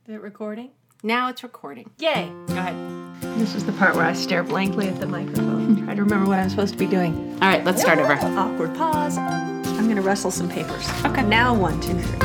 Is it recording? Now it's recording. Yay! Go ahead. This is the part where I stare blankly at the microphone. Try to remember what I'm supposed to be doing. All right, let's start over. Awkward pause. I'm going to rustle some papers. Okay. Now 1, 2, 3.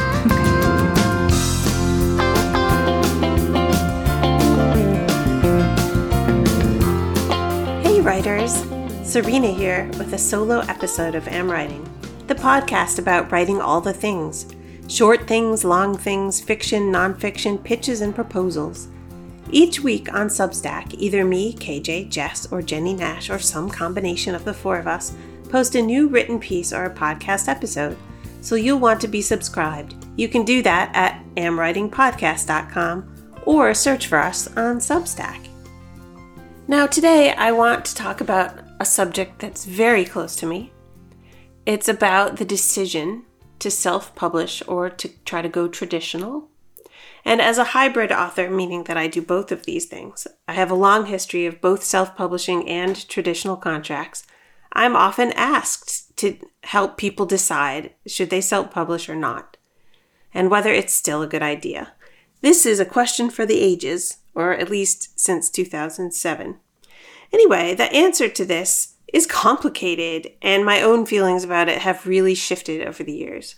Hey writers! Serena here with a solo episode of Am Writing, the podcast about writing all the things. Short things, long things, fiction, nonfiction, pitches, and proposals. Each week on Substack, either me, KJ, Jess, or Jenny Nash, or some combination of the four of us, post a new written piece or a podcast episode. So you'll want to be subscribed. You can do that at amwritingpodcast.com or search for us on Substack. Now today I want to talk about a subject that's very close to me. It's about the decision to self-publish or to try to go traditional. And as a hybrid author, meaning that I do both of these things, I have a long history of both self-publishing and traditional contracts. I'm often asked to help people decide should they self-publish or not, and whether it's still a good idea. This is a question for the ages, or at least since 2007. Anyway, the answer to this is complicated, and my own feelings about it have really shifted over the years.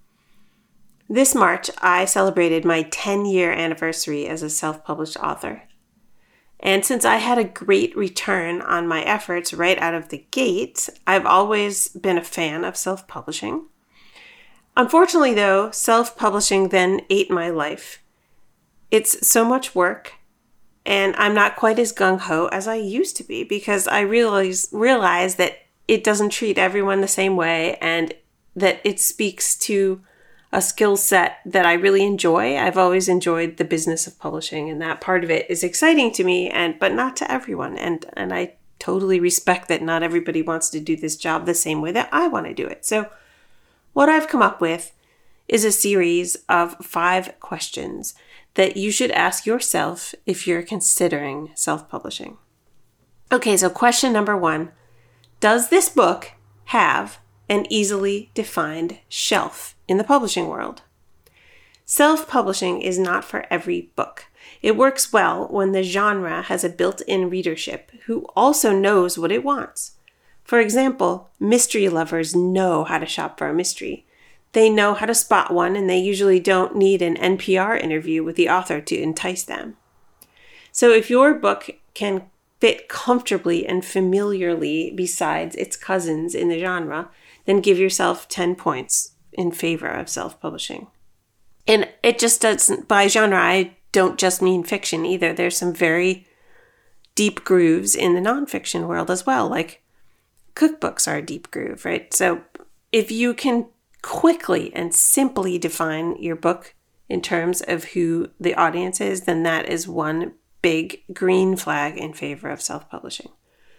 This March, I celebrated my 10-year anniversary as a self-published author. And since I had a great return on my efforts right out of the gate, I've always been a fan of self-publishing. Unfortunately, though, self-publishing then ate my life. It's so much work, and I'm not quite as gung-ho as I used to be because I realize that it doesn't treat everyone the same way and that it speaks to a skill set that I really enjoy. I've always enjoyed the business of publishing, and that part of it is exciting to me, but not to everyone. And I totally respect that not everybody wants to do this job the same way that I want to do it. So what I've come up with is a series of 5 questions that you should ask yourself if you're considering self-publishing. Okay, so question number 1. Does this book have an easily defined shelf in the publishing world? Self-publishing is not for every book. It works well when the genre has a built-in readership who also knows what it wants. For example, mystery lovers know how to shop for a mystery. They know how to spot one, and they usually don't need an NPR interview with the author to entice them. So if your book can fit comfortably and familiarly besides its cousins in the genre, then give yourself 10 points in favor of self-publishing. And it just doesn't, by genre, I don't just mean fiction either. There's some very deep grooves in the nonfiction world as well, like cookbooks are a deep groove, right? So if you can quickly and simply define your book in terms of who the audience is, then that is one big green flag in favor of self-publishing.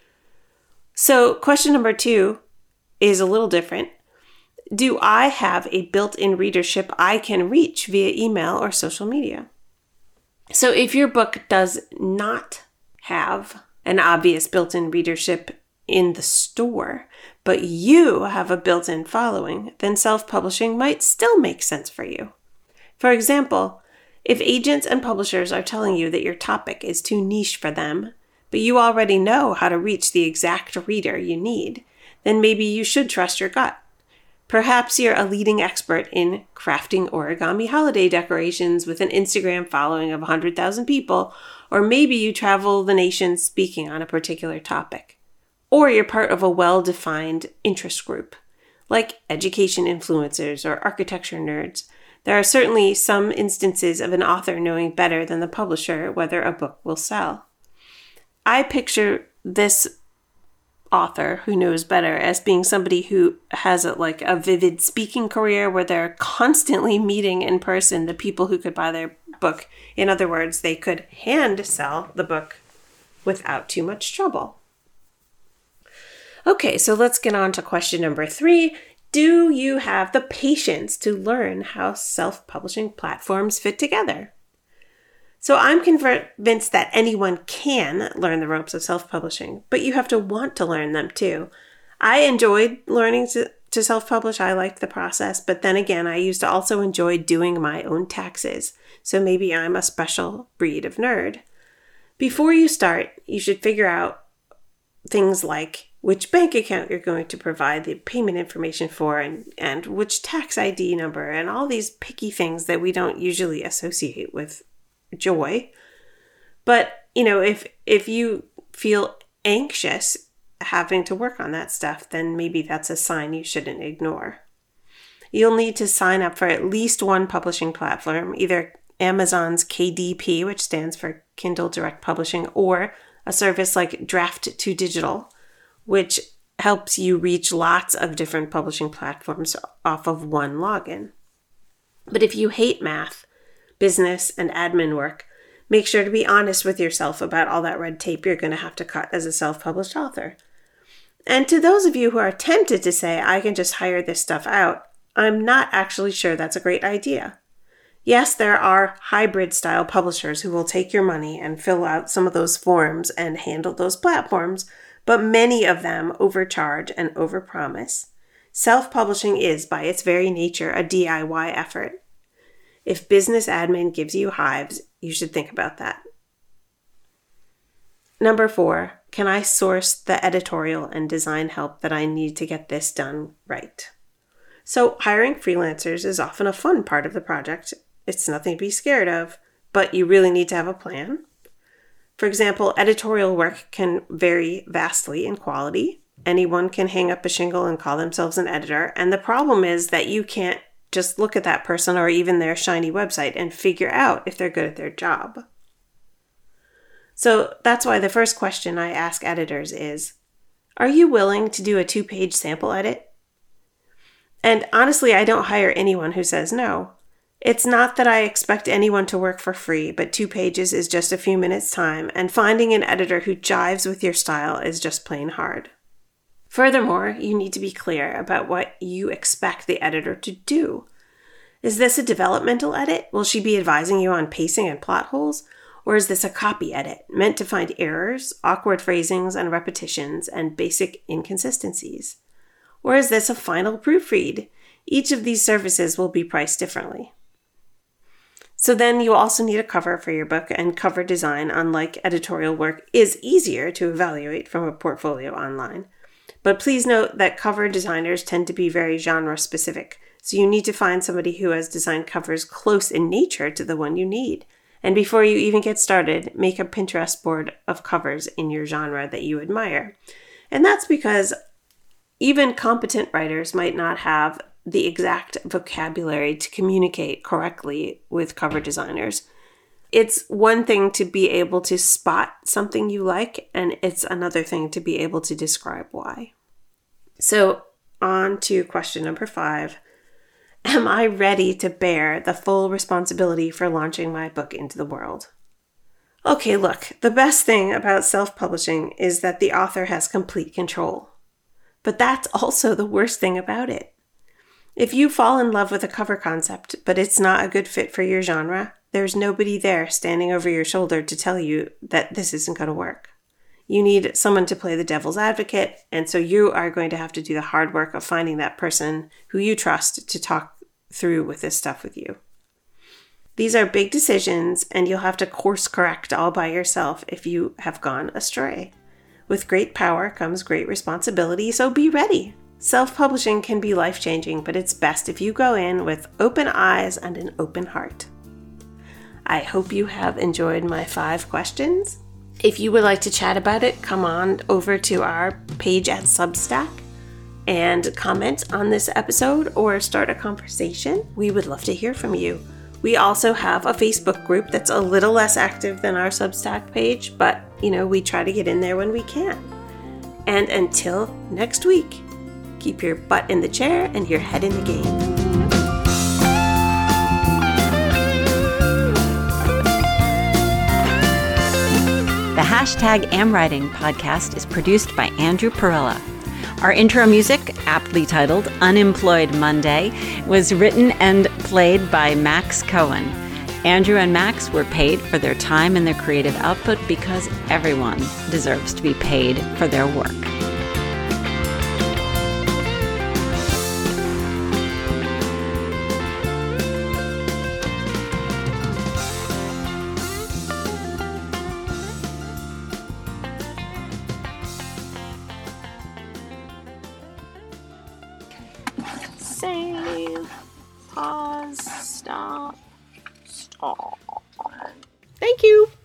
So question number 2 is a little different. Do I have a built-in readership I can reach via email or social media? So if your book does not have an obvious built-in readership in the store, but you have a built-in following, then self-publishing might still make sense for you. For example, if agents and publishers are telling you that your topic is too niche for them, but you already know how to reach the exact reader you need, then maybe you should trust your gut. Perhaps you're a leading expert in crafting origami holiday decorations with an Instagram following of 100,000 people, or maybe you travel the nation speaking on a particular topic. Or you're part of a well-defined interest group, like education influencers or architecture nerds. There are certainly some instances of an author knowing better than the publisher whether a book will sell. I picture this author who knows better as being somebody who has a vivid speaking career where they're constantly meeting in person the people who could buy their book. In other words, they could hand sell the book without too much trouble. Okay, so let's get on to question number 3. Do you have the patience to learn how self-publishing platforms fit together? So I'm convinced that anyone can learn the ropes of self-publishing, but you have to want to learn them too. I enjoyed learning to self-publish. I liked the process, but then again, I used to also enjoy doing my own taxes. so maybe I'm a special breed of nerd. Before you start, you should figure out things like which bank account you're going to provide the payment information for and which tax ID number and all these picky things that we don't usually associate with joy. But, if you feel anxious having to work on that stuff, then maybe that's a sign you shouldn't ignore. You'll need to sign up for at least one publishing platform, either Amazon's KDP, which stands for Kindle Direct Publishing, or a service like Draft2Digital, which helps you reach lots of different publishing platforms off of one login. But if you hate math, business, and admin work, make sure to be honest with yourself about all that red tape you're going to have to cut as a self-published author. And to those of you who are tempted to say, I can just hire this stuff out, I'm not actually sure that's a great idea. Yes, there are hybrid-style publishers who will take your money and fill out some of those forms and handle those platforms, but many of them overcharge and overpromise. Self-publishing is, by its very nature, a DIY effort. If business admin gives you hives, you should think about that. Number 4, can I source the editorial and design help that I need to get this done right? So hiring freelancers is often a fun part of the project. It's nothing to be scared of, but you really need to have a plan. For example, editorial work can vary vastly in quality. Anyone can hang up a shingle and call themselves an editor, and the problem is that you can't just look at that person or even their shiny website and figure out if they're good at their job. So that's why the first question I ask editors is, are you willing to do a 2-page sample edit? And honestly, I don't hire anyone who says no. It's not that I expect anyone to work for free, but 2 pages is just a few minutes' time, and finding an editor who jives with your style is just plain hard. Furthermore, you need to be clear about what you expect the editor to do. Is this a developmental edit? Will she be advising you on pacing and plot holes? Or is this a copy edit, meant to find errors, awkward phrasings and repetitions, and basic inconsistencies? Or is this a final proofread? Each of these services will be priced differently. So then you also need a cover for your book, and cover design, unlike editorial work, is easier to evaluate from a portfolio online. But please note that cover designers tend to be very genre specific, so you need to find somebody who has designed covers close in nature to the one you need. And before you even get started, make a Pinterest board of covers in your genre that you admire. And that's because even competent writers might not have the exact vocabulary to communicate correctly with cover designers. It's one thing to be able to spot something you like, and it's another thing to be able to describe why. So on to question number 5. Am I ready to bear the full responsibility for launching my book into the world? Okay, look, the best thing about self-publishing is that the author has complete control. But that's also the worst thing about it. If you fall in love with a cover concept, but it's not a good fit for your genre, there's nobody there standing over your shoulder to tell you that this isn't going to work. You need someone to play the devil's advocate, and so you are going to have to do the hard work of finding that person who you trust to talk through with this stuff with you. These are big decisions, and you'll have to course correct all by yourself if you have gone astray. With great power comes great responsibility, so be ready. Self-publishing can be life-changing, but it's best if you go in with open eyes and an open heart. I hope you have enjoyed my 5 questions. If you would like to chat about it, come on over to our page at Substack and comment on this episode or start a conversation. We would love to hear from you. We also have a Facebook group that's a little less active than our Substack page, but, we try to get in there when we can. And until next week, keep your butt in the chair and your head in the game. The #AmWriting podcast is produced by Andrew Perella. Our intro music, aptly titled Unemployed Monday, was written and played by Max Cohen. Andrew and Max were paid for their time and their creative output because everyone deserves to be paid for their work. Save. Pause. Stop. Thank you.